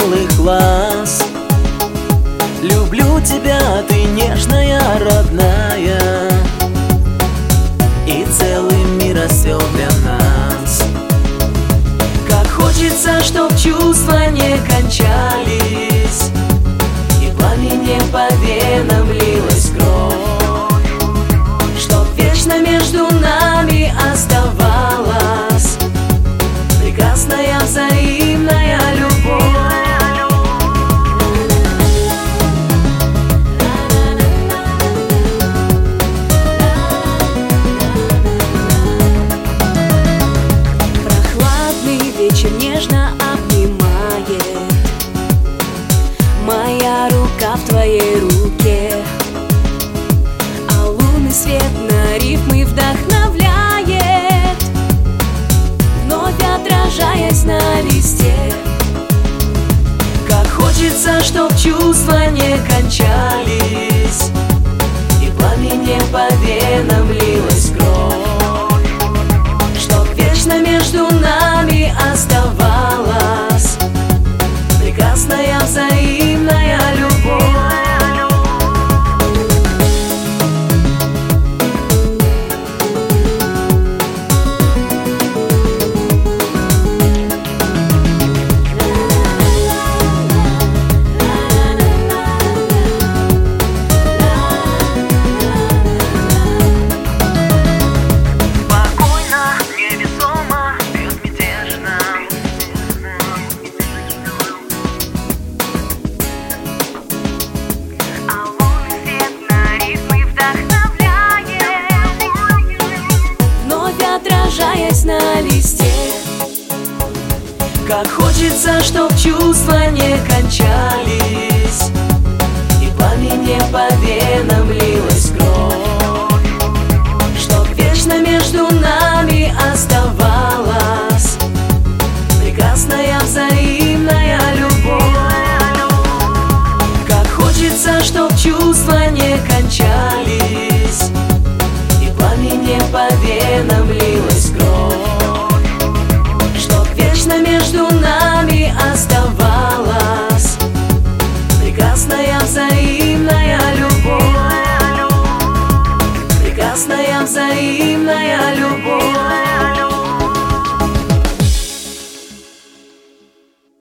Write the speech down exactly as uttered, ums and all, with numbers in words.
милых глаз. Люблю тебя, ты нежная, родная, и целый мир осел для нас. Как хочется, чтоб чувства не кончались, и пламени по венам лилась кровь, чтоб вечно между нами оставалась прекрасная взаимная любовь. Вечер нежно обнимает, моя рука в твоей руке, а лунный свет на рифмы вдохновляет, вновь отражаясь на листе. Как хочется, чтоб чувства не кончались, и пламени по венам лилась кровь, чтоб вечно между нами оставалась прекрасная взаимная любовь. Отражаясь на листе. Как хочется, чтоб чувства не кончались, и пламени по венам лилась кровь, чтоб вечно между нами оставалась прекрасная взаимная любовь. Как хочется, чтоб чувства не кончались, и пламени по венам лилась кровь, чтоб вечно между нами оставалась прекрасная взаимная любовь. Прекрасная взаимная любовь.